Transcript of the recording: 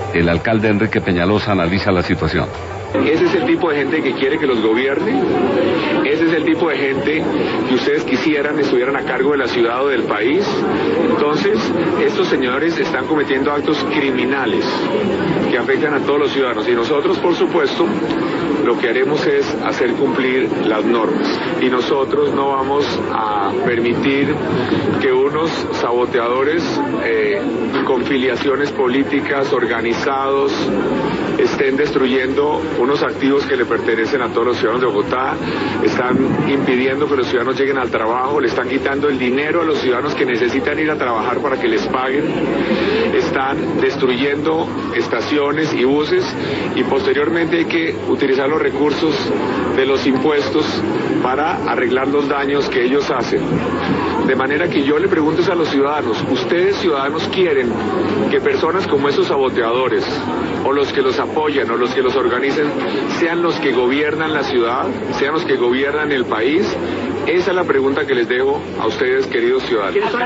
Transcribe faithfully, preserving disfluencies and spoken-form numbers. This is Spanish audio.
el alcalde Enrique Peñalosa analiza la situación. Ese es el tipo de gente que quiere que los gobierne. Ese es el tipo de gente que ustedes quisieran estuvieran a cargo de la ciudad o del país. Entonces, estos señores están cometiendo actos criminales que afectan a todos los ciudadanos. Y nosotros, por supuesto, lo que haremos es hacer cumplir las normas. Y nosotros no vamos a permitir que unos saboteadores eh, con filiaciones políticas, organizados, estén destruyendo unos activos que le pertenecen a todos los ciudadanos de Bogotá, están impidiendo que los ciudadanos lleguen al trabajo, le están quitando el dinero a los ciudadanos que necesitan ir a trabajar para que les paguen, están destruyendo estaciones y buses, y posteriormente hay que utilizar los recursos de los impuestos para arreglar los daños que ellos hacen. De manera que yo le pregunto a los ciudadanos, ¿ustedes ciudadanos quieren que personas como esos saboteadores, o los que los apoyan, o los que los organizan, sean los que gobiernan la ciudad, sean los que gobiernan el país? Esa es la pregunta que les dejo a ustedes, queridos ciudadanos.